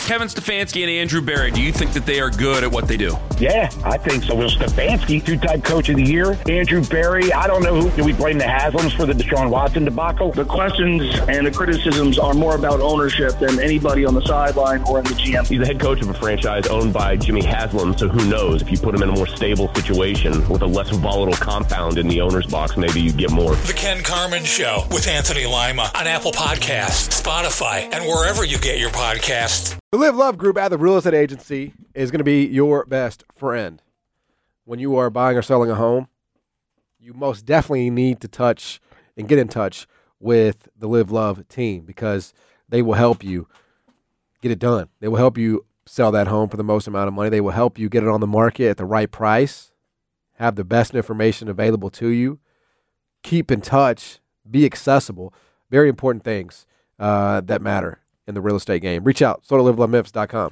Kevin Stefanski and Andrew Berry, do you think that they are good at what they do? Yeah, I think so. Well, Stefanski, two-time coach of the year. Andrew Berry, I don't know who. Do we blame the Haslams for the Deshaun Watson debacle? The questions and the criticisms are more about ownership than anybody on the sideline or in the GM. He's the head coach of a franchise owned by Jimmy Haslam, so who knows? If you put him in a more stable situation with a less volatile compound in the owner's box, maybe you get more. The Ken Carman Show with Anthony Lima on Apple Podcasts, Spotify, and wherever you get your podcasts. The Live Love Group at the real estate agency is going to be your best friend. When you are buying or selling a home, you most definitely need to touch and get in touch with the Live Love team because they will help you get it done. They will help you sell that home for the most amount of money. They will help you get it on the market at the right price, have the best information available to you, keep in touch, be accessible. Very important things that matter in the real estate game. Reach out, SotoLiveLoveMemphis.com.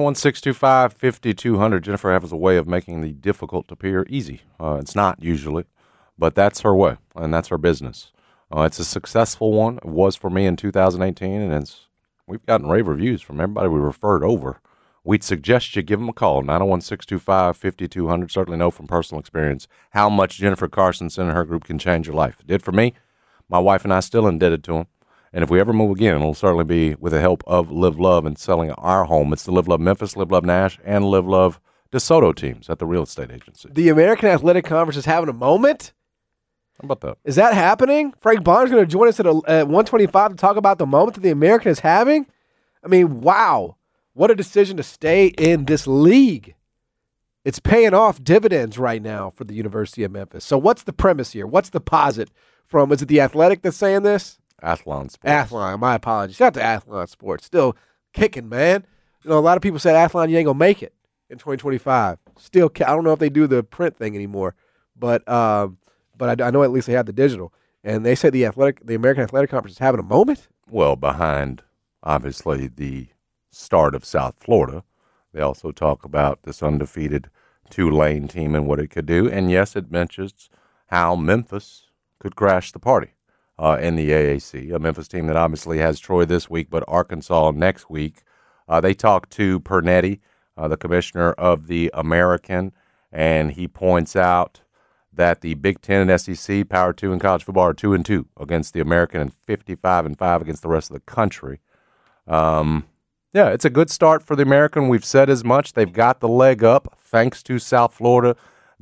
901-625-5200. Jennifer has a way of making the difficult appear easy. It's not usually, but that's her way, and that's her business. It's a successful one. It was for me in 2018, and we've gotten rave reviews from everybody we referred over. We'd suggest you give them a call, 901-625-5200. Certainly know from personal experience how much Jennifer Carstensen and her group can change your life. It did for me. My wife and I still indebted to them. And if we ever move again, it'll certainly be with the help of Live Love and selling our home. It's the Live Love Memphis, Live Love Nash, and Live Love DeSoto teams at the real estate agency. The American Athletic Conference is having a moment. How about that? Is that happening? Frank Bonner's going to join us at 125 to talk about the moment that the American is having? I mean, wow. What a decision to stay in this league. It's paying off dividends right now for the University of Memphis. So what's the premise here? What's the posit from, is it the Athletic that's saying this? Athlon Sports. Athlon, my apologies. Shout out to Athlon Sports. Still kicking, man. You know, a lot of people said, Athlon, you ain't going to make it in 2025. Still, I don't know if they do the print thing anymore, but I know at least they have the digital. And they said the American Athletic Conference is having a moment? Well, behind, obviously, the start of South Florida, they also talk about this undefeated Tulane team and what it could do. And, yes, it mentions how Memphis could crash the party. In the AAC, a Memphis team that obviously has Troy this week, but Arkansas next week. They talked to Pernetti, the commissioner of the American, and he points out that the Big Ten and SEC, Power 2 in college football, are 2-2 against the American and 55-5 against the rest of the country. Yeah, it's a good start for the American. We've said as much. They've got the leg up thanks to South Florida,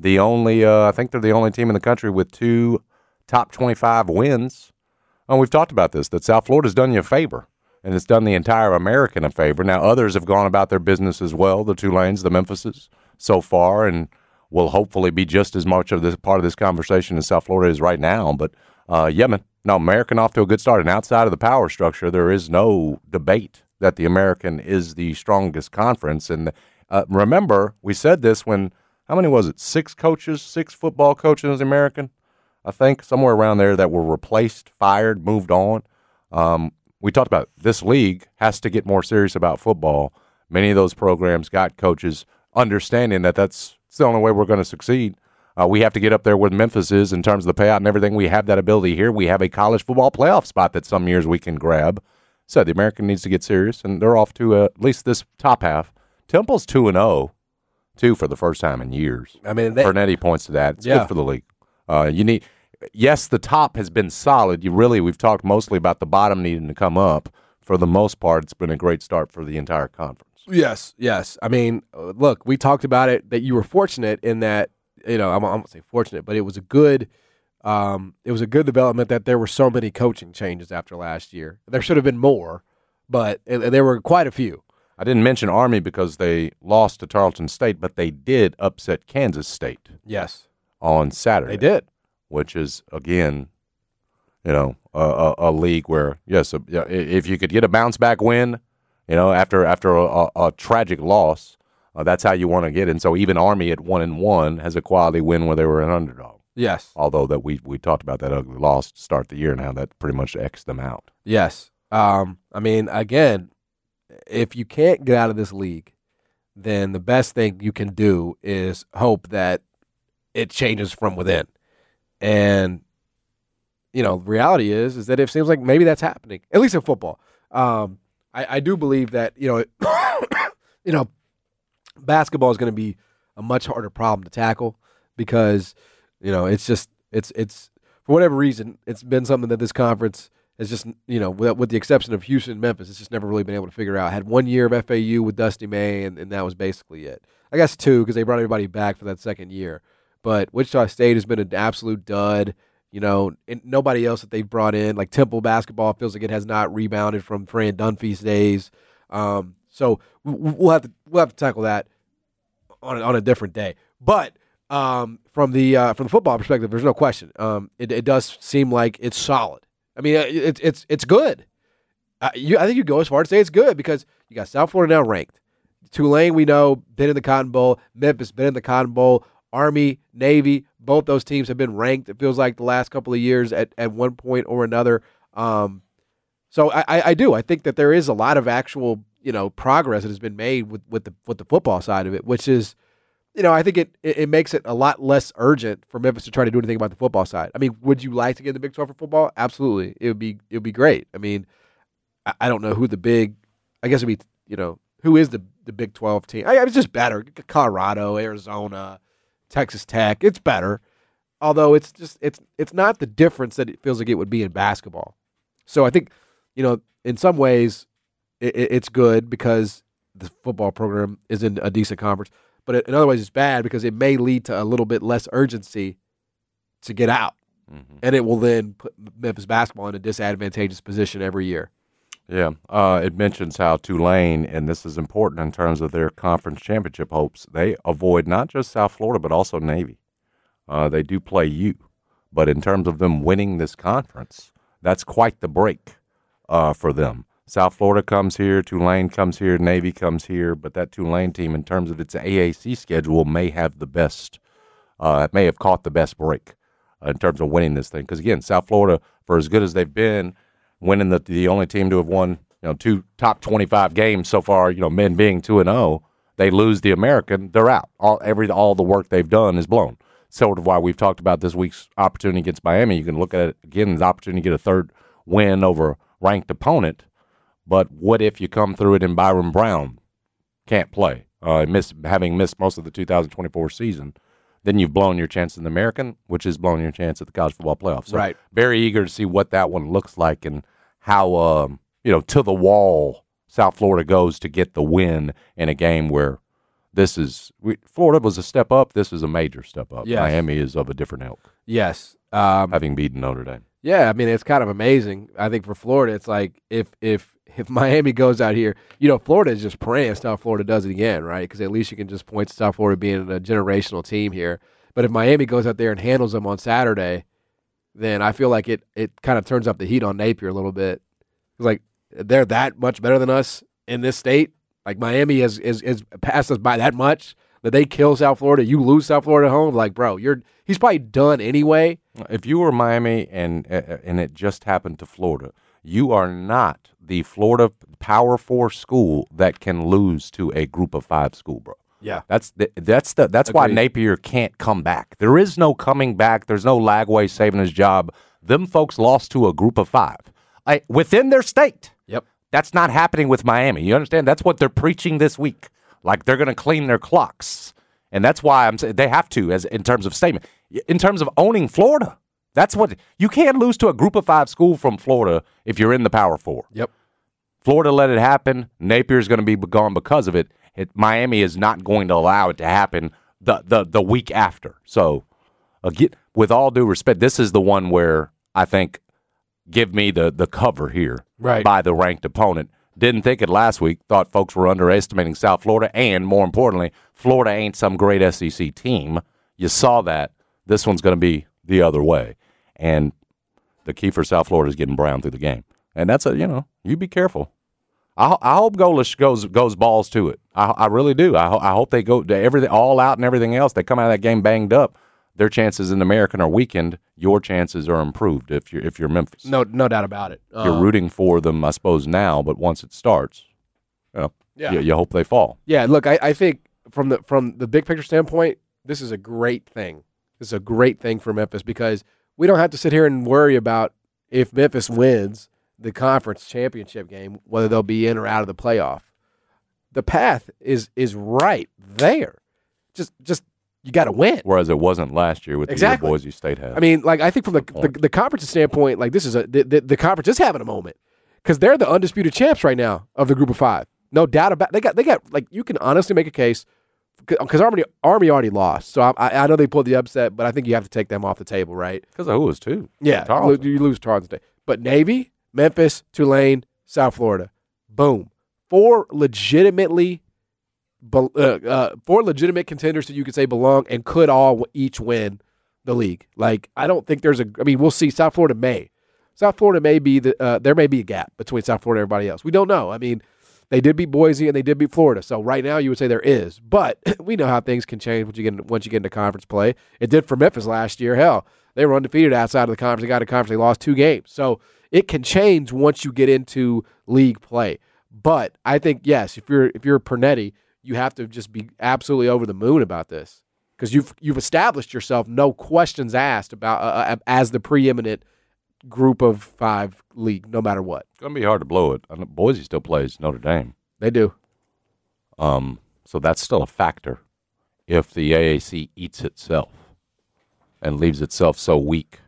I think they're the only team in the country with 2 top 25 wins. We've talked about this, that South Florida's done you a favor, and it's done the entire American a favor. Now, others have gone about their business as well, the Tulanes, the Memphises, so far, and will hopefully be just as much of this part of this conversation as South Florida is right now. But, American off to a good start. And outside of the power structure, there is no debate that the American is the strongest conference. And remember, we said this when, how many was it, 6 football coaches in the American? I think somewhere around there that were replaced, fired, moved on. We talked about this league has to get more serious about football. Many of those programs got coaches understanding that that's the only way we're going to succeed. We have to get up there where Memphis is in terms of the payout and everything. We have that ability here. We have a college football playoff spot that some years we can grab. So the American needs to get serious, and they're off to at least this top half. Temple's 2-0, too, for the first time in years. I mean, Pernetti points to that. It's good for the league. Yes, the top has been solid. We've talked mostly about the bottom needing to come up. For the most part, it's been a great start for the entire conference. Yes. I mean, look, we talked about it, that you were fortunate in that, I won't say fortunate, but it was a good development that there were so many coaching changes after last year. There should have been more, but there were quite a few. I didn't mention Army because they lost to Tarleton State, but they did upset Kansas State. Yes. On Saturday. They did. Which is, again, a league where, yes, if you could get a bounce-back win, after a tragic loss, that's how you want to get it. And so even Army at 1-1 has a quality win where they were an underdog. Yes. Although that we talked about that ugly loss to start the year and how that pretty much X'd them out. Yes. I mean, again, if you can't get out of this league, then the best thing you can do is hope that it changes from within. And, the reality is that it seems like maybe that's happening, at least in football. I do believe that, basketball is going to be a much harder problem to tackle because, it's for whatever reason, it's been something that this conference has just, with the exception of Houston and Memphis, it's just never really been able to figure out. Had 1 year of FAU with Dusty May, and that was basically it. I guess 2 because they brought everybody back for that second year. But Wichita State has been an absolute dud. And nobody else that they've brought in, like Temple basketball, feels like it has not rebounded from Fran Dunphy's days. So we'll have to tackle that on a different day. But from the football perspective, there's no question. It does seem like it's solid. I mean, it's good. I think you go as far to say it's good because you got South Florida now ranked. Tulane, we know, been in the Cotton Bowl. Memphis, been in the Cotton Bowl. Army, Navy, both those teams have been ranked, it feels like, the last couple of years at one point or another. So I do. I think that there is a lot of actual, progress that has been made with the football side of it, which is, I think it makes it a lot less urgent for Memphis to try to do anything about the football side. I mean, would you like to get in the Big 12 for football? Absolutely. It would be great. I mean, I don't know who who is the Big 12 team. It's just better. Colorado, Arizona, Texas Tech. It's better. Although it's not the difference that it feels like it would be in basketball. So I think, in some ways it's good because the football program is in a decent conference. But in other ways, it's bad because it may lead to a little bit less urgency to get out. Mm-hmm. And it will then put Memphis basketball in a disadvantageous position every year. Yeah. It mentions how Tulane, and this is important in terms of their conference championship hopes, they avoid not just South Florida but also Navy. They do play you. But in terms of them winning this conference, that's quite the break for them. South Florida comes here, Tulane comes here, Navy comes here, but that Tulane team, in terms of its AAC schedule, may have may have caught the best break in terms of winning this thing. Because, again, South Florida, for as good as they've been, winning the only team to have won 2 top 25 games so far, men being 2-0, they lose the American, they're out. All the work they've done is blown. Sort of why we've talked about this week's opportunity against Miami. You can look at it, again, as an opportunity to get a third win over a ranked opponent. But what if you come through it and Byron Brown can't play, having missed most of the 2024 season? Then you've blown your chance in the American, which is blowing your chance at the college football playoffs. So right. Very eager to see what that one looks like and how, to the wall South Florida goes to get the win in a game where Florida was a step up. This is a major step up. Yes. Miami is of a different ilk. Yes. Having beaten Notre Dame. Yeah, I mean, it's kind of amazing. I think for Florida, it's like if Miami goes out here, Florida is just praying South Florida does it again, right? Because at least you can just point to South Florida being a generational team here. But if Miami goes out there and handles them on Saturday, then I feel like it kind of turns up the heat on Napier a little bit. It's like they're that much better than us in this state. Like Miami has passed us by that much that they kill South Florida. You lose South Florida at home, like, bro, he's probably done anyway. If you were Miami and it just happened to Florida, you are not the Florida Power 4 school that can lose to a Group of 5 school, bro. Yeah, that's why Napier can't come back. There is no coming back. There's no Lagway saving his job. Them folks lost to a Group of 5 within their state. Yep, that's not happening with Miami. You understand? That's what they're preaching this week. Like they're going to clean their clocks, and that's why I'm saying they have to, as in terms of statement, in terms of owning Florida. That's what you can't lose to a Group of 5 school from Florida if you're in the Power 4. Yep. Florida let it happen. Napier's going to be gone because of it. Miami is not going to allow it to happen the week after. So, with all due respect, this is the one where I think give me the cover here by the ranked opponent. Didn't think it last week. Thought folks were underestimating South Florida, and more importantly, Florida ain't some great SEC team. You saw that. This one's going to be the other way, and the key for South Florida is getting Brown through the game, and that's you be careful. I hope Golish goes balls to it. I really do. I hope they go to everything all out and everything else. They come out of that game banged up. Their chances in the American are weakened. Your chances are improved if you're Memphis. No doubt about it. You're rooting for them, I suppose, now, but once it starts, you hope they fall. Yeah, look, I think from the big picture standpoint, this is a great thing. This is a great thing for Memphis because we don't have to sit here and worry about if Memphis wins the conference championship game, whether they'll be in or out of the playoff. the path is right there. Just you got to win. Whereas it wasn't last year with the year Boise State had. I mean, like I think from the conference standpoint, like this is the conference is having a moment because they're the undisputed champs right now of the group of 5. No doubt about they got like you can honestly make a case because Army already lost. So I know they pulled the upset, but I think you have to take them off the table, right? Because of who was too. Yeah, you lose Tarleton State. But Navy, Memphis, Tulane, South Florida, boom, 4 legitimate contenders that you could say belong and could all each win the league. Like I don't think there's we'll see. South Florida may be there may be a gap between South Florida and everybody else. We don't know. I mean, they did beat Boise and they did beat Florida. So right now you would say there is, but we know how things can change once you get into conference play. It did for Memphis last year. Hell, they were undefeated outside of the conference. They got a conference. They lost 2 games. So it can change once you get into league play. But I think yes, if you're Pernetti, you have to just be absolutely over the moon about this because you've established yourself, no questions asked about as the preeminent group of 5 league, no matter what. It's going to be hard to blow it. Boise still plays Notre Dame. They do. So that's still a factor if the AAC eats itself and leaves itself so weak,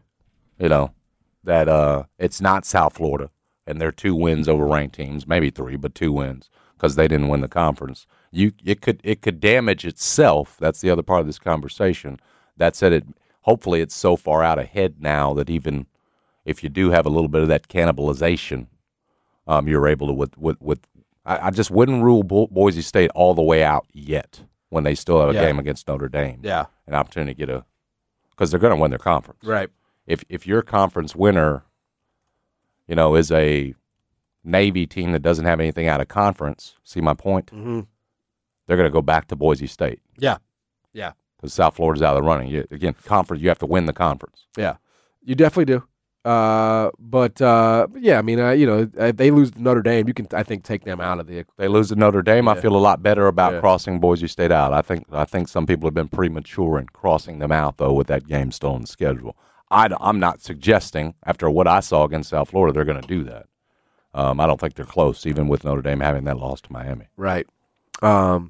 that it's not South Florida and their 2 wins over ranked teams, maybe 3, but 2 wins because they didn't win the conference. It could damage itself. That's the other part of this conversation. That said, hopefully it's so far out ahead now that even if you do have a little bit of that cannibalization, you're able to I just wouldn't rule Boise State all the way out yet when they still have a game against Notre Dame. Yeah, an opportunity to because they're going to win their conference. Right. If your conference winner, is a Navy team that doesn't have anything out of conference, see my point? Mm-hmm. They're going to go back to Boise State. Yeah. Because South Florida's out of the running. Conference, you have to win the conference. Yeah, you definitely do. If they lose to Notre Dame, you can, I think, take them out of the. They lose to Notre Dame. I feel a lot better about crossing Boise State out. I think some people have been premature in crossing them out, though, with that game still on the schedule. I'm not suggesting after what I saw against South Florida they're going to do that. I don't think they're close, even with Notre Dame having that loss to Miami. Right. I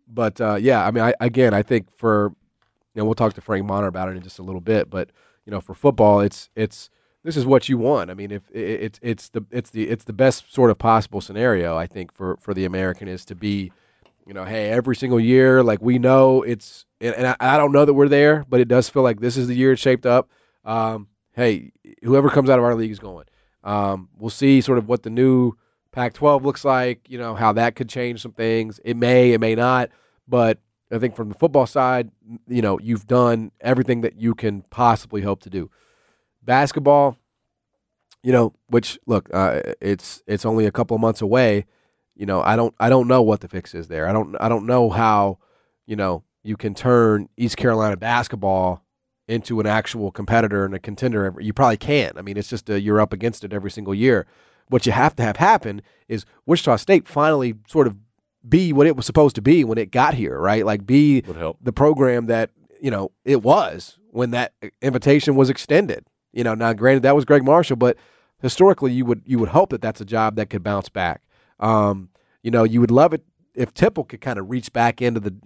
think for we'll talk to Frank Monner about it in just a little bit, but for football, it's this is what you want. I mean, if it's the best sort of possible scenario, I think for the American is to be, hey, every single year, like we know it's, and I don't know that we're there, but it does feel like this is the year it's shaped up. Hey, whoever comes out of our league is going. We'll see sort of what the new Pac-12 looks like, how that could change some things. It may not, but I think from the football side, you've done everything that you can possibly hope to do. Basketball, which look, it's only a couple of months away. I don't know what the fix is there. I don't know how, you can turn East Carolina basketball into an actual competitor and a contender. You probably can't. I mean, it's just you're up against it every single year. What you have to have happen is Wichita State finally sort of be what it was supposed to be when it got here, right? Like be the program that, it was when that invitation was extended. Now granted that was Greg Marshall, but historically you would hope that that's a job that could bounce back. You would love it if Temple could kind of reach back into the,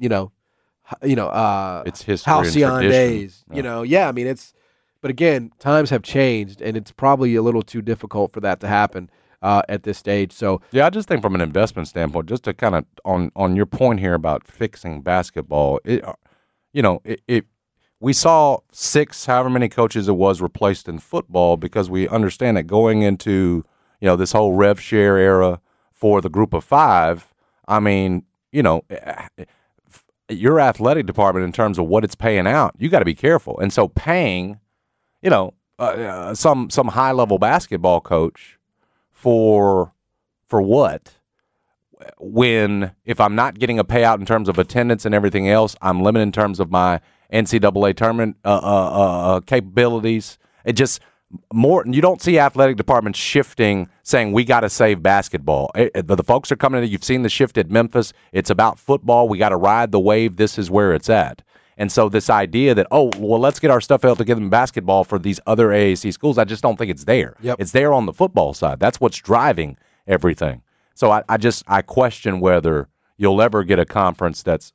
it's history halcyon days, Yeah. But again, times have changed and it's probably a little too difficult for that to happen at this stage. So yeah, I just think from an investment standpoint, just to kind of on your point here about fixing basketball, we saw 6, however many coaches it was, replaced in football because we understand that going into this whole rev share era for the group of 5. I mean, your athletic department in terms of what it's paying out, you got to be careful. And so paying, some high level basketball coach for what? When if I'm not getting a payout in terms of attendance and everything else, I'm limited in terms of my NCAA tournament capabilities. It just more. You don't see athletic departments shifting, saying we got to save basketball. The folks are coming in. You've seen the shift at Memphis. It's about football. We got to ride the wave. This is where it's at. And so this idea that, let's get our stuff out to give them basketball for these other AAC schools, I just don't think it's there. Yep. It's there on the football side. That's what's driving everything. So I question whether, you'll ever get a conference that's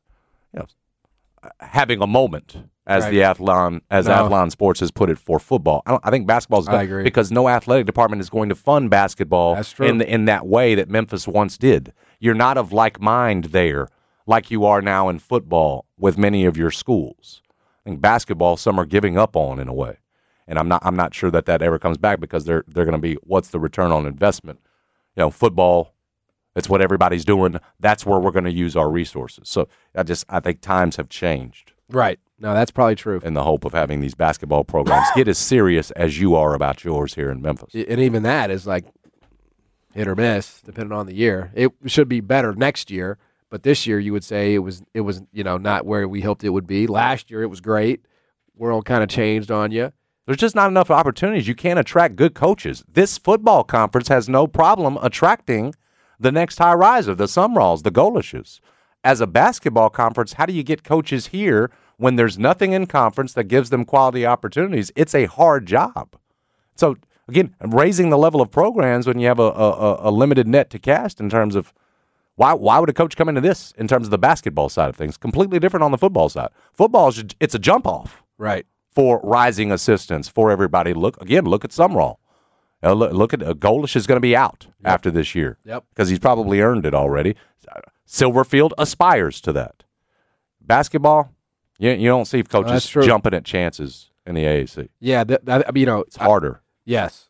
having a moment, as Right. the Athlon Sports has put it, for football. I think basketball's I agree. because no athletic department is going to fund basketball That's true. in that way that Memphis once did. You're not of like mind there like you are now in football with many of your schools. I think basketball, some are giving up on in a way, and I'm not sure that ever comes back because they're going to be, what's the return on investment? Football, it's what everybody's doing. That's where we're going to use our resources. So I think times have changed Right. No, that's probably true. in the hope of having these basketball programs get as serious as you are about yours here in Memphis. And even that is like hit or miss, depending on the year. It should be better next year, but this year you would say it was not where we hoped it would be. Last year it was great. World kind of changed on you. There's just not enough opportunities. You can't attract good coaches. This football conference has no problem attracting the next high riser, the Sumralls, the Golishes. As a basketball conference, how do you get coaches here when there's nothing in conference that gives them quality opportunities? It's a hard job. So, again, raising the level of programs when you have a limited net to cast in terms of why would a coach come into this in terms of the basketball side of things? Completely different on the football side. Football, it's a jump off. Right. For rising assistants, for everybody. Look at Sumrall. Look at Golish is going to be out after this year. Yep. Because he's probably earned it already. Silverfield aspires to that. Basketball, you don't see coaches jumping at chances in the AAC. Yeah, It's harder. Yes.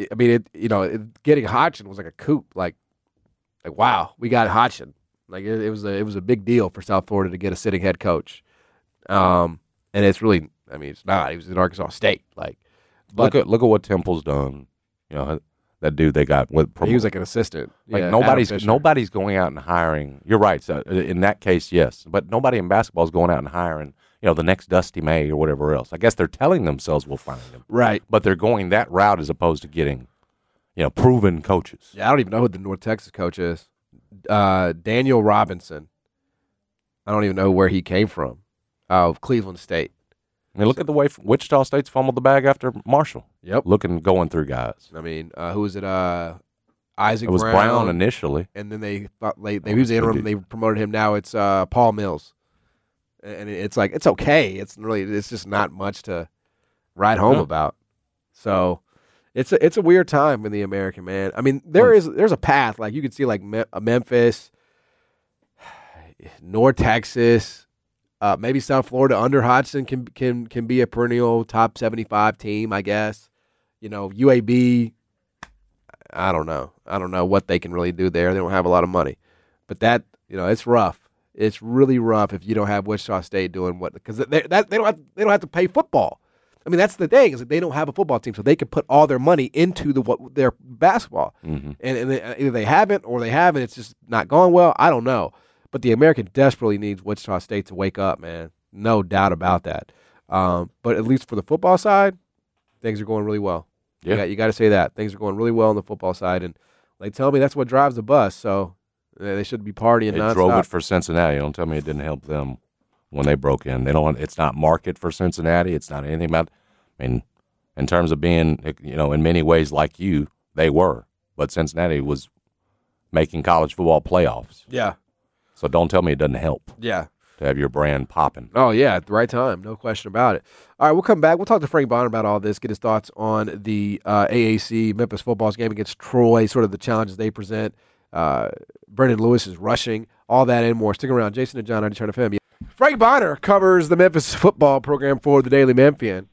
Getting Hodgson was like a coup. Like wow, we got Hodgson. Like it was a big deal for South Florida to get a sitting head coach. And it's really, it's not. He was in Arkansas State. Look at what Temple's done. That dude they got with. He was like an assistant. Like Yeah, nobody's going out and hiring. You're right. So in that case, yes, but nobody in basketball is going out and hiring. The next Dusty May or whatever else. I guess they're telling themselves we'll find him. Right. But they're going that route as opposed to getting, proven coaches. Yeah, I don't even know who the North Texas coach is. Daniel Robinson. I don't even know where he came from. Cleveland State. Look at the way Wichita State's fumbled the bag after Marshall. Yep. Going through guys. Who was it? Isaac It was Brown initially. And then they thought he was the interim. They promoted him. Now it's Paul Mills. And it's like, it's okay. It's just not much to write home about. So it's a weird time in the American, man. There's a path. Like you could see like Memphis, North Texas, maybe South Florida under Hodgson can be a perennial top 75 team, I guess. UAB, I don't know. I don't know what they can really do there. They don't have a lot of money. But that, it's rough. It's really rough if you don't have Wichita State doing because they don't have to pay football. That's the thing is that they don't have a football team, so they can put all their money into their basketball. Mm-hmm. And either they haven't or they haven't. It's just not going well. I don't know. But the American desperately needs Wichita State to wake up, man. No doubt about that. But at least for the football side, things are going really well. Yeah. You got to say that. Things are going really well on the football side. And they tell me that's what drives the bus, so they should be partying nonstop. They drove it for Cincinnati. Don't tell me it didn't help them when they broke in. It's not market for Cincinnati. It's not anything about in terms of being, in many ways like you, they were. But Cincinnati was making college football playoffs. Yeah. So don't tell me it doesn't help. Yeah. To have your brand popping. Oh, yeah, at the right time. No question about it. All right, we'll come back. We'll talk to Frank Bonner about all this, get his thoughts on the AAC Memphis football's game against Troy, sort of the challenges they present. Brendan Lewis is rushing, all that and more. Stick around. Jason and John, 90 FM. Frank Bonner covers the Memphis football program for the Daily Memphian.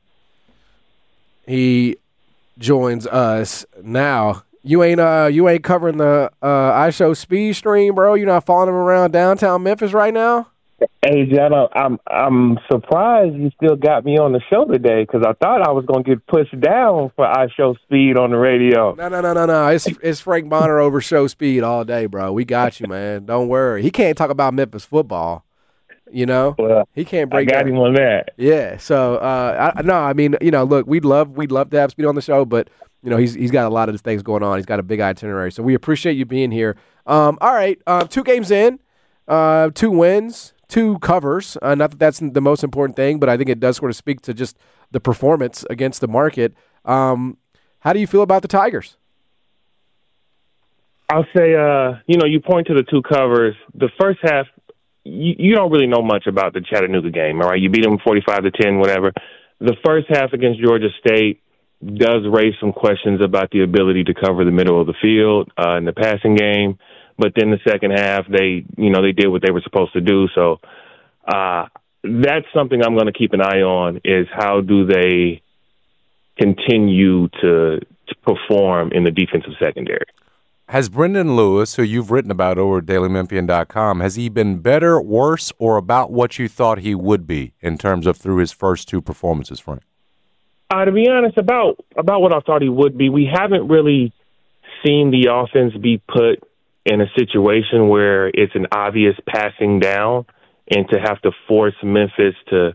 He joins us now. You ain't covering the iShow Speed stream, bro. You're not following him around downtown Memphis right now. Hey, John, I'm surprised you still got me on the show today because I thought I was going to get pushed down for iShow Speed on the radio. No. It's Frank Bonner over Show Speed all day, bro. We got you, man. Don't worry. He can't talk about Memphis football. Well, he can't break. I got him on that. Yeah. So, look, we'd love to have Speed on the show, but he's got a lot of things going on. He's got a big itinerary, so we appreciate you being here. All right, 2 games in, 2 wins, 2 covers. Not that that's the most important thing, but I think it does sort of speak to just the performance against the market. How do you feel about the Tigers? I'll say, you point to the two covers. The first half, you don't really know much about the Chattanooga game, all right? You beat them 45-10, whatever. The first half against Georgia State does raise some questions about the ability to cover the middle of the field in the passing game. But then the second half, they did what they were supposed to do. So that's something I'm going to keep an eye on, is how do they continue to perform in the defensive secondary. Has Brendan Lewis, who you've written about over at DailyMemphian.com, has he been better, worse, or about what you thought he would be in terms of through his first two performances, Frank? To be honest, about what I thought he would be, we haven't really seen the offense be put in a situation where it's an obvious passing down and to have to force Memphis to,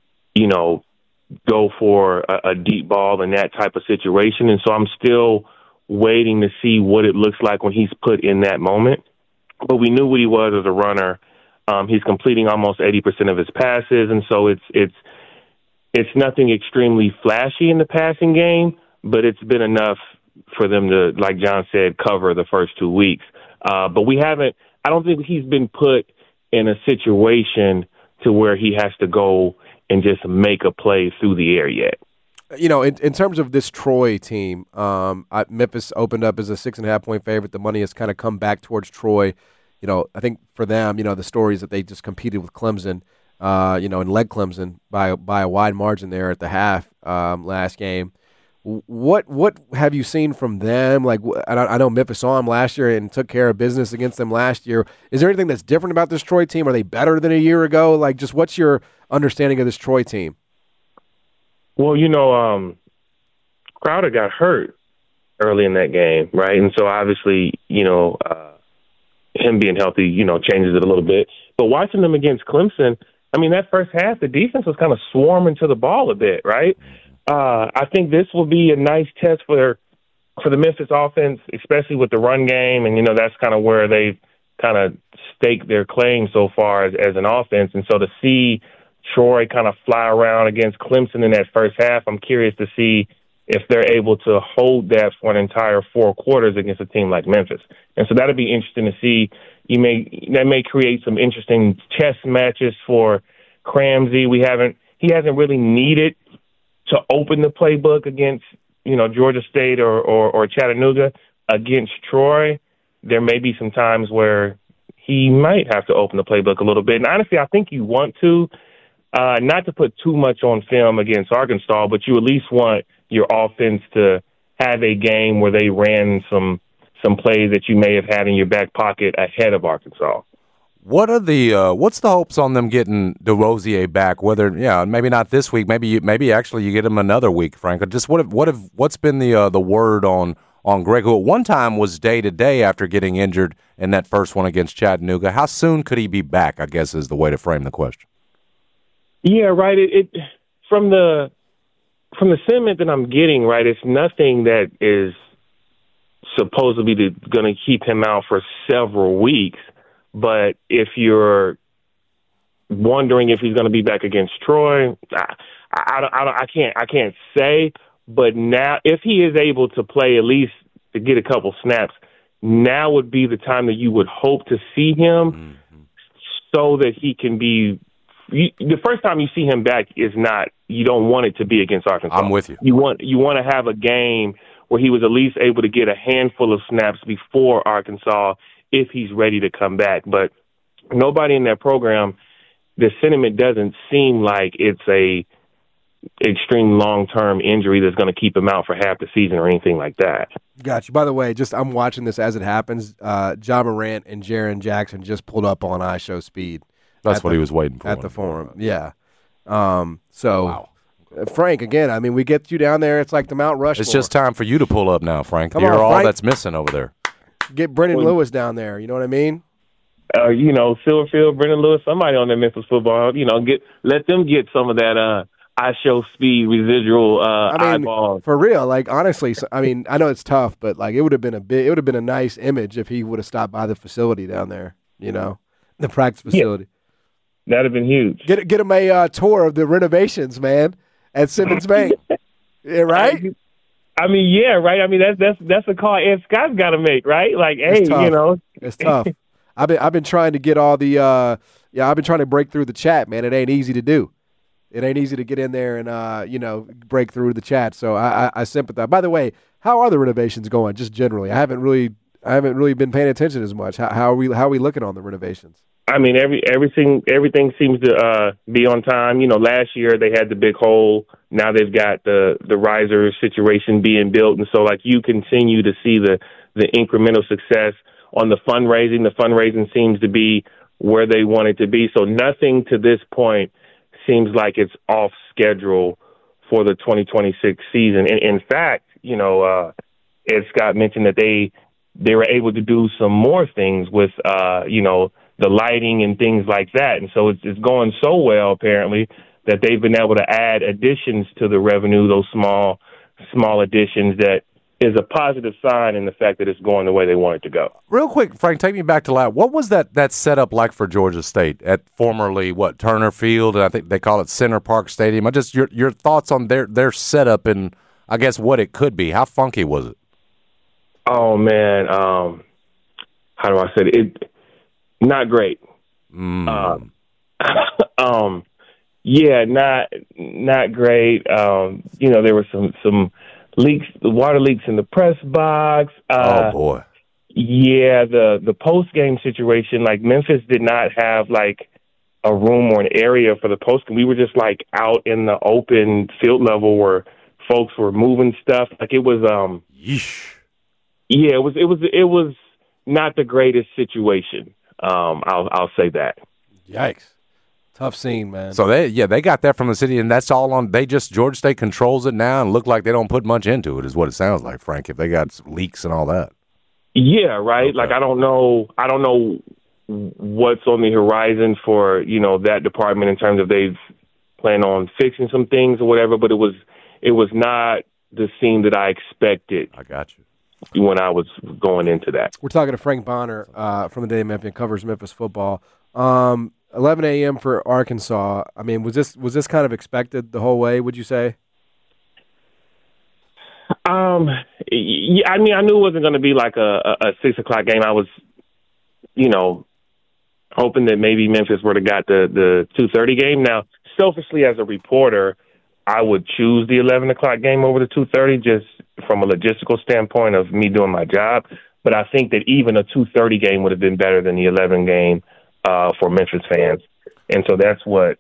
go for a deep ball in that type of situation. And so I'm still waiting to see what it looks like when he's put in that moment. But we knew what he was as a runner. He's completing almost 80% of his passes, and so it's nothing extremely flashy in the passing game, but it's been enough for them to, like John said, cover the first 2 weeks. But I don't think he's been put in a situation to where he has to go and just make a play through the air yet. In terms of this Troy team, Memphis opened up as a 6.5-point favorite. The money has kind of come back towards Troy. I think for them, the story is that they just competed with Clemson, and led Clemson by a wide margin there at the half last game. What have you seen from them? Like, I know Memphis saw them last year and took care of business against them last year. Is there anything that's different about this Troy team? Are they better than a year ago? Like, just what's your understanding of this Troy team? Well, Crowder got hurt early in that game, right? And so obviously, him being healthy, changes it a little bit. But watching them against Clemson, that first half, the defense was kind of swarming to the ball a bit, right? I think this will be a nice test for the Memphis offense, especially with the run game. And, that's kind of where they've kind of staked their claim so far as an offense. And so to see Troy kind of fly around against Clemson in that first half, I'm curious to see if they're able to hold that for an entire 4 quarters against a team like Memphis. And so that'll be interesting to see. That may create some interesting chess matches for Cramsey. He hasn't really needed to open the playbook against, Georgia State or Chattanooga. Against Troy, there may be some times where he might have to open the playbook a little bit. And honestly, I think you want to, not to put too much on film against Arkansas, but you at least want your offense to have a game where they ran some plays that you may have had in your back pocket ahead of Arkansas. What's the hopes on them getting DeRosier back? Whether maybe not this week, maybe actually you get him another week, Frank. Just what's been the word on Greg, who at one time was day to day after getting injured in that first one against Chattanooga? How soon could he be back, I guess, is the way to frame the question. Yeah, right. It from the sentiment that I'm getting, right, it's nothing that is supposedly going to keep him out for several weeks. But if you're wondering if he's going to be back against Troy, I can't say. But now, if he is able to play at least to get a couple snaps, now would be the time that you would hope to see him, so that he can be. The first time you see him back is not. You don't want it to be against Arkansas. I'm with you. You want to have a game where he was at least able to get a handful of snaps before Arkansas, if he's ready to come back. But nobody in that program, the sentiment doesn't seem like it's a extreme long-term injury that's going to keep him out for half the season or anything like that. Gotcha. By the way, I'm watching this as it happens. John Morant and Jaren Jackson just pulled up on iShowSpeed. That's what he was waiting for. At the forum, yeah. Wow. Frank, again, we get you down there. It's like the Mount Rushmore. It's just time for you to pull up now, Frank. Come You're on, all Frank. that's missing over there. Get Brendan Lewis down there. You know what I mean? Silverfield, Brendan Lewis, somebody on that Memphis football. Let them get some of that iShowSpeed residual eyeballs. For real. Honestly, I know it's tough, but it would have been a nice image if he would have stopped by the facility down there. The practice facility. Yeah. That'd have been huge. Get him a tour of the renovations, man, at Simmons Bank. Yeah, right? I mean, yeah, right. I mean, that's a call Ed Scott's got to make, right? Like, hey, it's tough. I've been trying to get all the I've been trying to break through the chat, man. It ain't easy to do. It ain't easy to get in there and break through the chat. So I sympathize. By the way, how are the renovations going? Just generally, I haven't really been paying attention as much. How are we looking on the renovations? I mean, everything seems to be on time. Last year they had the big hole. Now they've got the riser situation being built, and so you continue to see the incremental success on the fundraising. The fundraising seems to be where they want it to be. So nothing to this point seems like it's off schedule for the 2026 season. And in fact, Ed Scott mentioned that they were able to do some more things with the lighting and things like that. And so it's going so well, apparently, that they've been able to add additions to the revenue, those small additions, that is a positive sign in the fact that it's going the way they want it to go. Real quick, Frank, take me back to last. What was that setup like for Georgia State at formerly, Turner Field? And I think they call it Center Park Stadium. Just your thoughts on their setup and, I guess, what it could be. How funky was it? Oh, man. How do I say it? Not great. Yeah, not great. There were some leaks, water leaks in the press box. Oh boy. Yeah, the post game situation. Memphis did not have a room or an area for the post game. We were just out in the open field level where folks were moving stuff. It was Yeesh. Yeah, it was not the greatest situation. I'll say that. Yikes. Tough scene, man. So they got that from the city, and that's all on. Georgia State controls it now, and look like they don't put much into it, is what it sounds like, Frank. If they got leaks and all that. Yeah, right. Okay. I don't know what's on the horizon for that department in terms of they've planned on fixing some things or whatever. But it was not the scene that I expected. I got you. When I was going into that. We're talking to Frank Bonner from the Daily Memphian, covers Memphis football. 11 a.m. for Arkansas. I mean, was this kind of expected the whole way, would you say? Yeah, I mean, I knew it wasn't going to be a 6 o'clock game. I was, hoping that maybe Memphis would have got the 2:30 game. Now, selfishly as a reporter, I would choose the 11 o'clock game over the 2:30 just from a logistical standpoint of me doing my job. But I think that even a 2:30 game would have been better than the 11 game for Memphis fans. And so that's what,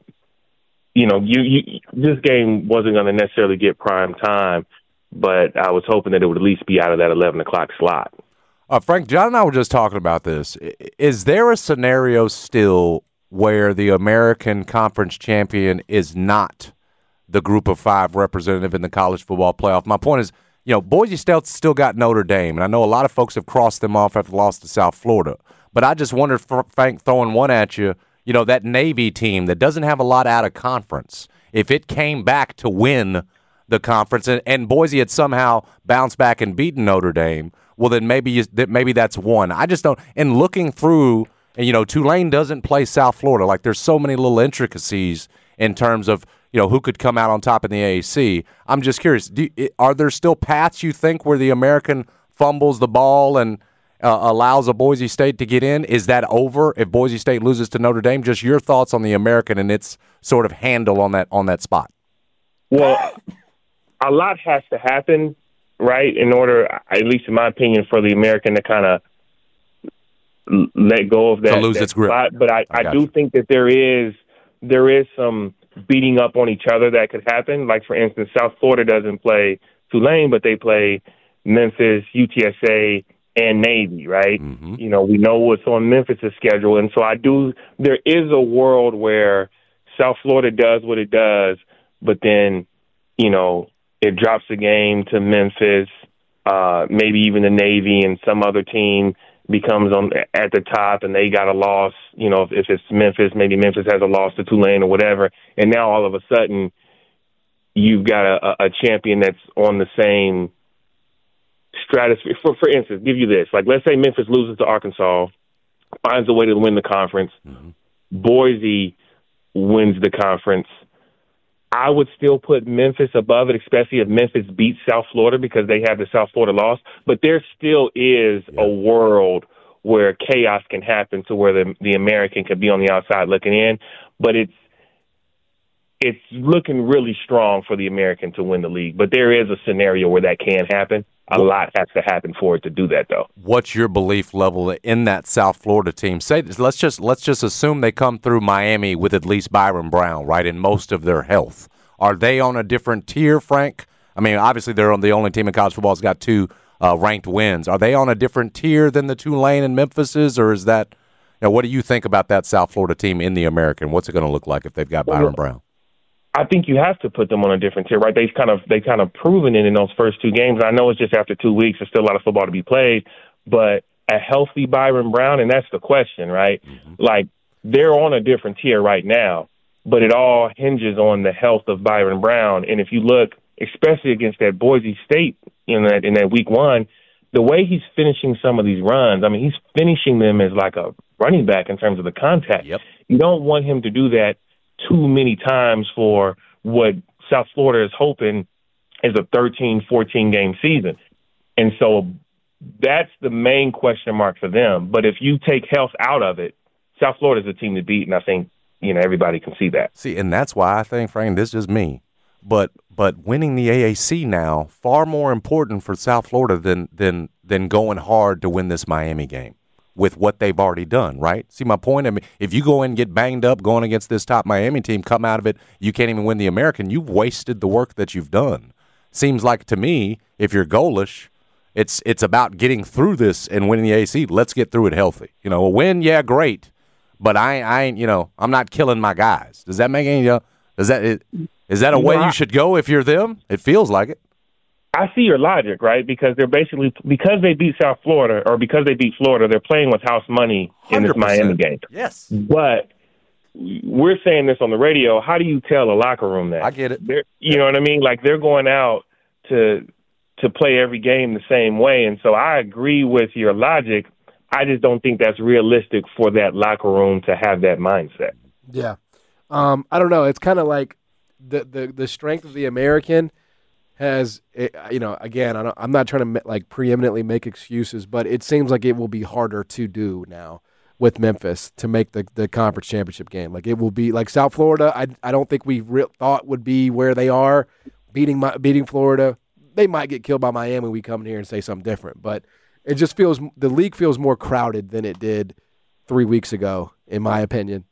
this game wasn't going to necessarily get prime time, but I was hoping that it would at least be out of that 11 o'clock slot. Frank, John and I were just talking about this. Is there a scenario still where the American Conference champion is not the Group of Five representative in the college football playoff? My point is, Boise State still got Notre Dame, and I know a lot of folks have crossed them off after the loss to South Florida. But I just wondered, Frank, throwing one at you, that Navy team that doesn't have a lot out of conference, if it came back to win the conference and Boise had somehow bounced back and beaten Notre Dame, well, then maybe that's one. I just don't. And looking through, and Tulane doesn't play South Florida. There's so many little intricacies in terms of who could come out on top in the AAC. I'm just curious, are there still paths you think where the American fumbles the ball and allows a Boise State to get in? Is that over if Boise State loses to Notre Dame? Just your thoughts on the American and its sort of handle on that spot. Well, a lot has to happen, right, in order, at least in my opinion, for the American to kind of let go of that, to lose its grip. Spot. But I do think that there is some beating up on each other that could happen. For instance, South Florida doesn't play Tulane, but they play Memphis, UTSA, and Navy, right? Mm-hmm. We know what's on Memphis' schedule. And so there is a world where South Florida does what it does, but then, it drops the game to Memphis, maybe even the Navy, and some other team becomes at the top and they got a loss. If it's Memphis, maybe Memphis has a loss to Tulane or whatever. And now all of a sudden you've got a champion that's on the same stratosphere. For instance, give you this. Let's say Memphis loses to Arkansas, finds a way to win the conference. Mm-hmm. Boise wins the conference. I would still put Memphis above it, especially if Memphis beats South Florida because they have the South Florida loss. But there still is a world where chaos can happen to where the American could be on the outside looking in. But it's looking really strong for the American to win the league. But there is a scenario where that can happen. A lot has to happen for it to do that, though. What's your belief level in that South Florida team? Say, let's just assume they come through Miami with at least Byron Brown, right, in most of their health. Are they on a different tier, Frank? I mean, obviously they're on the only team in college football that's got 2 ranked wins. Are they on a different tier than the Tulane and Memphis is, or is that? What do you think about that South Florida team in the American? What's it going to look like if they've got Byron Brown? I think you have to put them on a different tier, right? They kind of proven it in those first 2 games. I know it's just after 2 weeks. There's still a lot of football to be played, but a healthy Byron Brown, and that's the question, right? Mm-hmm. Like, they're on a different tier right now, but it all hinges on the health of Byron Brown. And if you look, especially against that Boise State in that week 1, the way he's finishing some of these runs, I mean, he's finishing them as like a running back in terms of the contact. Yep. You don't want him to do that too many times for what South Florida is hoping is a 13, 14-game season. And so that's the main question mark for them. But if you take health out of it, South Florida is a team to beat, and I think everybody can see that. See, and that's why I think, Frank, this is me, but winning the AAC now, far more important for South Florida than going hard to win this Miami game with what they've already done, right? See my point? I mean, if you go in and get banged up going against this top Miami team, come out of it, you can't even win the American, you've wasted the work that you've done. Seems like to me, if you're goalish, it's about getting through this and winning the AAC. Let's get through it healthy. A win, yeah, great, but I ain't, I'm not killing my guys. Does that make any? Is that a way you should go if you're them? It feels like it. I see your logic, right? Because they're basically, because they beat South Florida or because they beat Florida, they're playing with house money in this 100%. Miami game. Yes. But we're saying this on the radio. How do you tell a locker room that? I get it. You know what I mean? Like, they're going out to play every game the same way. And so I agree with your logic. I just don't think that's realistic for that locker room to have that mindset. Yeah. I don't know. It's kind of like the strength of the American has, again, I'm not trying to like preeminently make excuses, but it seems like it will be harder to do now with Memphis to make the conference championship game. Like, it will be like South Florida. I don't think we thought would be where they are, beating Florida. They might get killed by Miami. We come in here and say something different, but it just feels, the league feels more crowded than it did 3 weeks ago, in my opinion.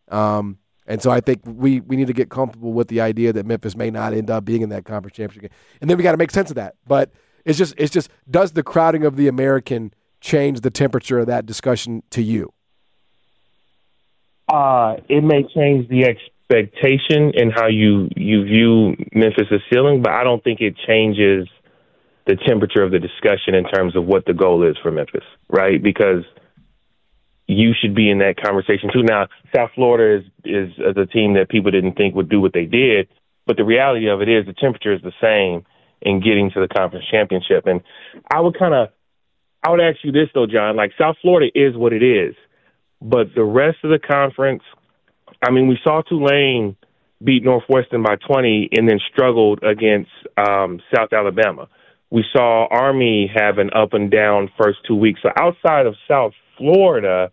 And so I think we need to get comfortable with the idea that Memphis may not end up being in that conference championship game. And then we got to make sense of that. But it's just does the crowding of the American change the temperature of that discussion to you? It may change the expectation and how you view Memphis' ceiling, but I don't think it changes the temperature of the discussion in terms of what the goal is for Memphis, right? Because you should be in that conversation too. Now, South Florida is a team that people didn't think would do what they did, but the reality of it is the temperature is the same in getting to the conference championship. And I would ask you this though, John, like, South Florida is what it is, but the rest of the conference, I mean, we saw Tulane beat Northwestern by 20 and then struggled against South Alabama. We saw Army have an up and down first 2 weeks. So outside of South Florida,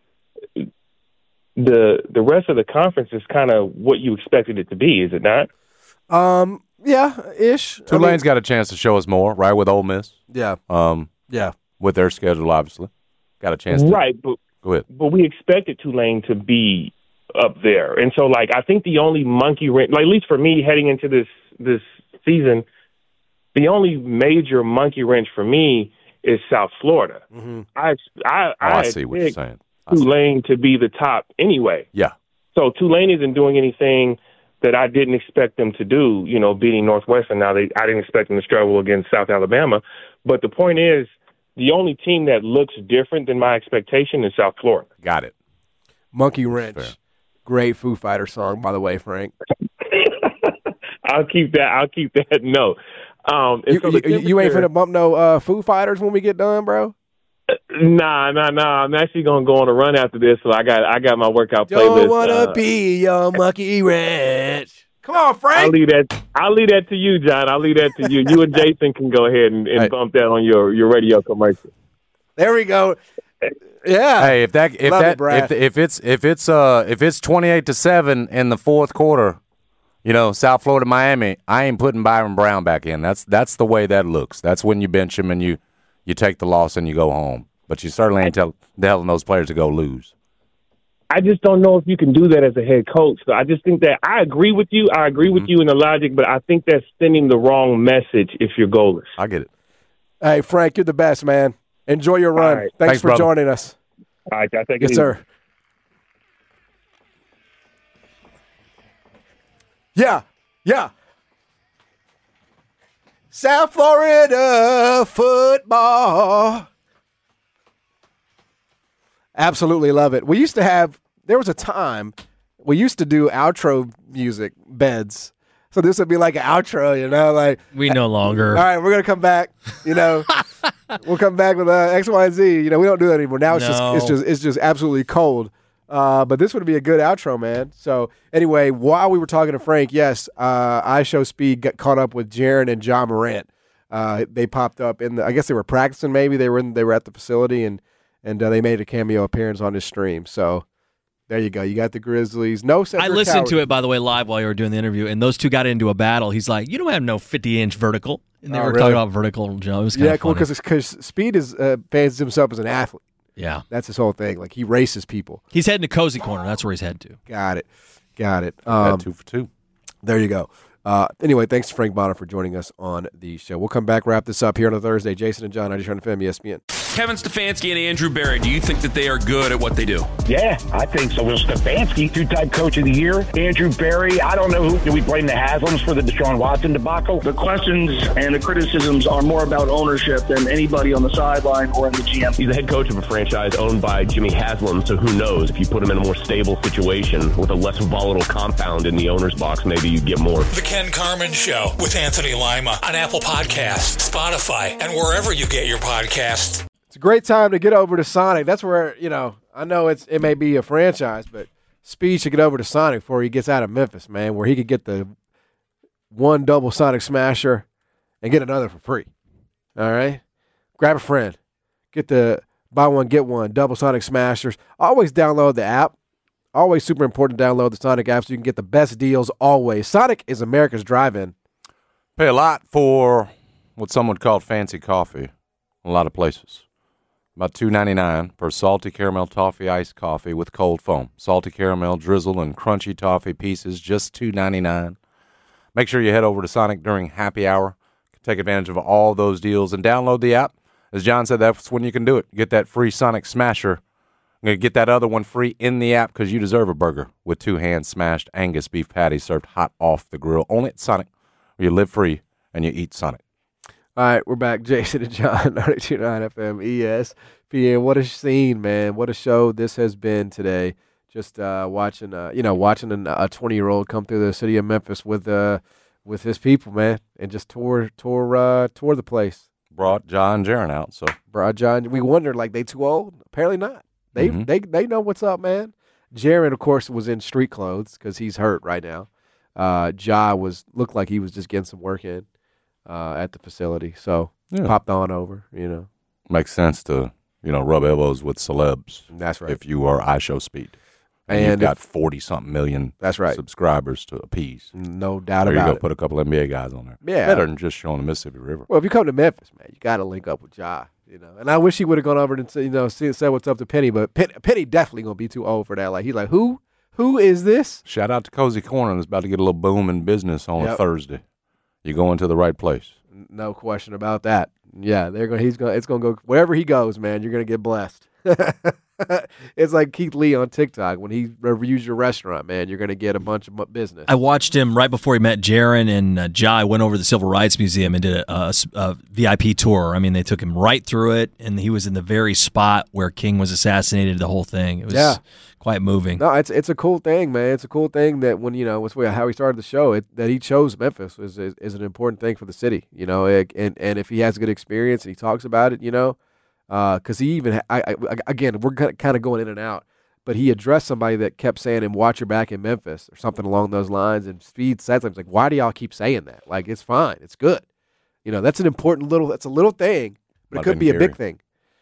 the rest of the conference is kind of what you expected it to be, is it not? Yeah, ish. Tulane's got a chance to show us more, right, with Ole Miss. Yeah. Yeah. With their schedule, obviously. Got a chance to. Right, but go ahead. But we expected Tulane to be up there. And so, like, I think the only monkey wrench, like, at least for me heading into this season, the only major monkey wrench for me is South Florida. Mm-hmm. I see what you're saying. Tulane to be the top anyway. Yeah. So Tulane isn't doing anything that I didn't expect them to do, beating Northwestern. Now, I didn't expect them to struggle against South Alabama. But the point is, the only team that looks different than my expectation is South Florida. Got it. Monkey Wrench. Great Foo Fighter song, by the way, Frank. I'll keep that note. You ain't finna bump no Foo Fighters when we get done, bro? Nah. I'm actually gonna go on a run after this, so I got my workout playlist. Don't wanna be your monkey wrench. Come on, Frank. I'll leave that to you, John. I'll leave that to you. You and Jason can go ahead and bump that on your radio commercial. There we go. Yeah. Hey, if it's 28-7 in the fourth quarter, South Florida, Miami, I ain't putting Byron Brown back in. That's the way that looks. That's when you bench him and you take the loss and you go home. But you certainly ain't telling those players to go lose. I just don't know if you can do that as a head coach. So I just think that I agree with you. I agree with you in the logic, but I think that's sending the wrong message if you're goalless. I get it. Hey, Frank, you're the best, man. Enjoy your run. Right. Thanks for brother. joining us. All right, I think Yes, sir. Yeah. South Florida football. Absolutely love it. There was a time we used to do outro music beds. So this would be like an outro, like. We no longer. All right, we're going to come back, We'll come back with X, Y, and Z. We don't do that anymore. Now it's just absolutely cold. But this would be a good outro, man. So anyway, while we were talking to Frank, yes, iShow Speed got caught up with Jaron and John Morant. They popped up I guess they were practicing. Maybe they were at the facility and they made a cameo appearance on his stream. So there you go. You got the Grizzlies. I listened to it, by the way, live while you were doing the interview, and those two got into a battle. He's like, "You don't have no 50-inch vertical," and they were talking about vertical. Joe, it was kind of cool funny. because Speed fancies himself as an athlete. Yeah, that's his whole thing. Like he races people. He's heading to Cozy Corner. That's where he's headed to. Got it. 2 for 2. There you go. Anyway, thanks to Frank Bonner for joining us on the show. We'll come back, wrap this up here on a Thursday. Jason and John, 97 FM, ESPN. Kevin Stefanski and Andrew Barry, do you think that they are good at what they do? Yeah, I think so. Will Stefanski, two-time coach of the year. Andrew Barry, I don't know do we blame the Haslams for the Deshaun Watson debacle? The questions and the criticisms are more about ownership than anybody on the sideline or in the GM. He's the head coach of a franchise owned by Jimmy Haslam, so who knows? If you put him in a more stable situation with a less volatile compound in the owner's box, maybe you get more. The Ken Carman Show with Anthony Lima on Apple Podcasts, Spotify, and wherever you get your podcasts. It's a great time to get over to Sonic. That's where, I know it may be a franchise, but Speed should get over to Sonic before he gets out of Memphis, man, where he could get the one double Sonic Smasher and get another for free. All right? Grab a friend. Get the buy one, get one, double Sonic Smashers. Always download the app. Always super important to download the Sonic app so you can get the best deals always. Sonic is America's drive-in. Pay a lot for what some would call fancy coffee in a lot of places. About $2.99 for salty caramel toffee iced coffee with cold foam. Salty caramel drizzle and crunchy toffee pieces, just $2.99. Make sure you head over to Sonic during happy hour. Take advantage of all those deals and download the app. As John said, that's when you can do it. Get that free Sonic Smasher. I'm going to get that other one free in the app because you deserve a burger with 2 hand-smashed Angus beef patties served hot off the grill. Only at Sonic, where you live free and you eat Sonic. All right, we're back. Jason and John, 92.9 FM, ESPN. What a scene, man. What a show this has been today. Just watching a 20-year-old come through the city of Memphis with his people, man, and just tore the place. Brought John Jaron out. So brought John. We wondered, like, they too old? Apparently not. They know what's up, man. Jaron, of course, was in street clothes because he's hurt right now. Ja looked like he was just getting some work in. At the facility, so popped on over, Makes sense to, rub elbows with celebs. That's right. If you are iShow Speed. And you've got 40-something million subscribers to appease. No doubt about it. There you go, put a couple NBA guys on there. Yeah. Better than just showing the Mississippi River. Well, if you come to Memphis, man, you got to link up with Ja, And I wish he would have gone over and said what's up to Penny, but Penny definitely going to be too old for that. Like, he's like, who? Who is this? Shout out to Cozy Corner. It's about to get a little boom in business on a Thursday. You're going to the right place. No question about that. Yeah, it's going to go wherever he goes, man. You're going to get blessed. It's like Keith Lee on TikTok. When he reviews your restaurant, man, you're going to get a bunch of business. I watched him right before he met Jaron and Ja. I went over to the Civil Rights Museum and did a VIP tour. I mean, they took him right through it, and he was in the very spot where King was assassinated, the whole thing. It was quite moving. No, it's a cool thing, man. It's a cool thing that when, how he started the show, that he chose Memphis is an important thing for the city, and if he has a good experience and he talks about it, because he even, again, we're kind of going in and out, but he addressed somebody that kept saying him, watch your back in Memphis or something along those lines. And Speed said something like, why do y'all keep saying that? Like, it's fine. It's good. That's an important that's a little thing, but it could be a big thing,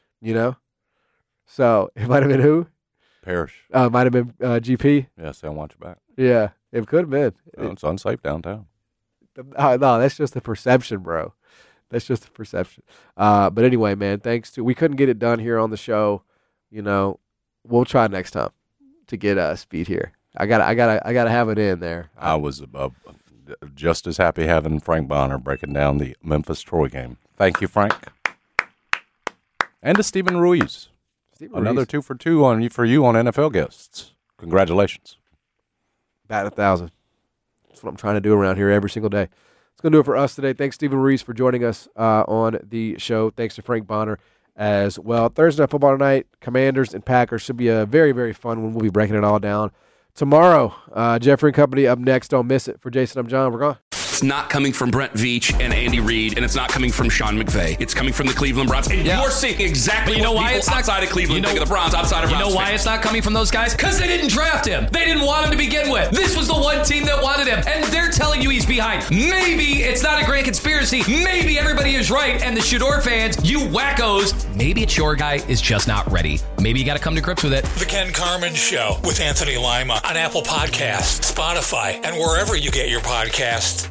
So it might have been who? Parrish. It might have been GP. Yeah, saying watch your back. Yeah, it could have been. It's unsafe downtown. No, that's just the perception, bro. That's just the perception. But anyway, man, we couldn't get it done here on the show. We'll try next time to get Speed here. I gotta have it in there. I was just as happy having Frank Bonner breaking down the Memphis-Troy game. Thank you, Frank. And to Stephen Ruiz. Another 2 for 2 for you on NFL guests. Congratulations. Bat 1,000. That's what I'm trying to do around here every single day. It's going to do it for us today. Thanks, Stephen Ruiz, for joining us on the show. Thanks to Frank Bonner as well. Thursday Night Football tonight, Commanders and Packers should be a very, very fun one. We'll be breaking it all down tomorrow. Jeffrey and Company up next. Don't miss it. For Jason, I'm John. We're gone. It's not coming from Brent Veach and Andy Reid, and it's not coming from Sean McVay. It's coming from the Cleveland Browns. And you're seeing exactly what people outside of Cleveland think of the Browns, outside of Browns. You know why it's not coming from those guys? Because they didn't draft him. They didn't want him to begin with. This was the one team that wanted him, and they're telling you he's behind. Maybe it's not a grand conspiracy. Maybe everybody is right, and the Shador fans, you wackos, maybe it's your guy is just not ready. Maybe you got to come to grips with it. The Ken Carman Show with Anthony Lima on Apple Podcasts, Spotify, and wherever you get your podcasts.